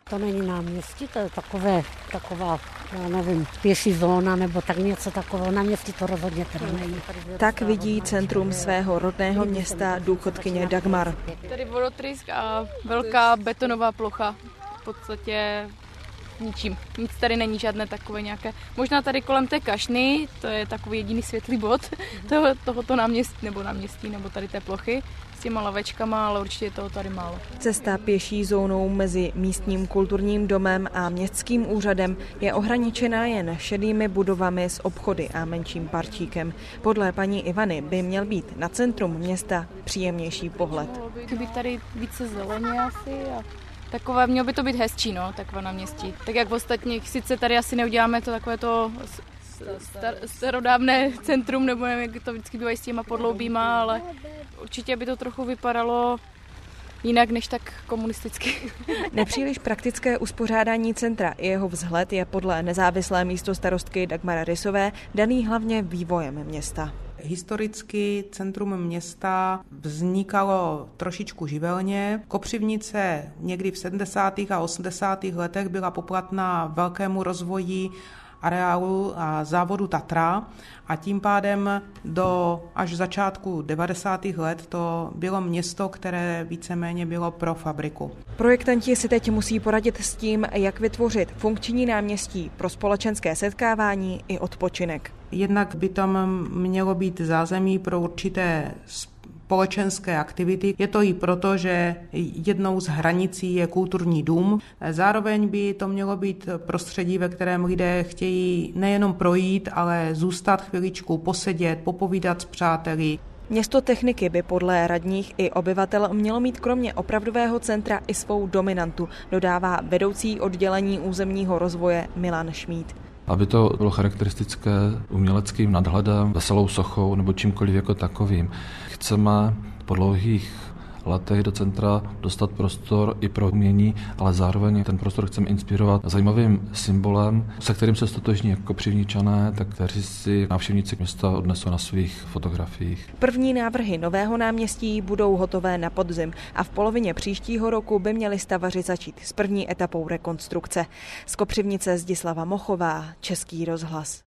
To není náměstí, to je taková, já nevím, pěší zóna nebo tak něco takového. Náměstí to rozhodně teda není. Tak vidí centrum svého rodného města důchodkyně Dagmar. Tady vodotrysk a velká betonová plocha. V podstatě ničím. Nic tady není, žádné takové nějaké. Možná tady kolem té kašny, to je takový jediný světlý bod tohoto náměstí nebo tady té plochy s těma lavečkama, ale určitě je toho tady málo. Cesta pěší zónou mezi místním kulturním domem a městským úřadem je ohraničená jen šedými budovami s obchody a menším parčíkem. Podle paní Ivany by měl být na centrum města příjemnější pohled. Mělo by tady více zeleně asi a takové, mělo by to být hezčí, takové náměstí. Tak jak v ostatních, sice tady asi neuděláme to takové to starodávné centrum, nebo nevím, jak to vždycky bývají s těma podloubíma, ale určitě by to trochu vypadalo jinak než tak komunisticky. Nepříliš praktické uspořádání centra i jeho vzhled je podle nezávislé místostarostky Dagmara Rysové daný hlavně vývojem města. Historicky centrum města vznikalo trošičku živelně. Kopřivnice někdy v 70. a 80. letech byla poplatná velkému rozvoji areálu a závodu Tatra a tím pádem až začátku 90. let to bylo město, které víceméně bylo pro fabriku. Projektanti si teď musí poradit s tím, jak vytvořit funkční náměstí pro společenské setkávání i odpočinek. Jednak by tam mělo být zázemí pro určité společenské aktivity. Je to i proto, že jednou z hranicí je kulturní dům. Zároveň by to mělo být prostředí, ve kterém lidé chtějí nejenom projít, ale zůstat chviličku, posedět, popovídat s přáteli. Město techniky by podle radních i obyvatel mělo mít kromě opravdového centra i svou dominantu, dodává vedoucí oddělení územního rozvoje Milan Šmíd. Aby to bylo charakteristické uměleckým nadhledem, veselou sochou nebo čímkoliv jako takovým. Chceme po dlouhých letech do centra dostat prostor i pro umění, ale zároveň ten prostor chceme inspirovat zajímavým symbolem, se kterým se stotožní jako Kopřivničané, tak kteří si návštěvníci města odnesou na svých fotografiích. První návrhy nového náměstí budou hotové na podzim a v polovině příštího roku by měli stavaři začít s první etapou rekonstrukce. Z Kopřivnice Zdislava Mochová, Český rozhlas.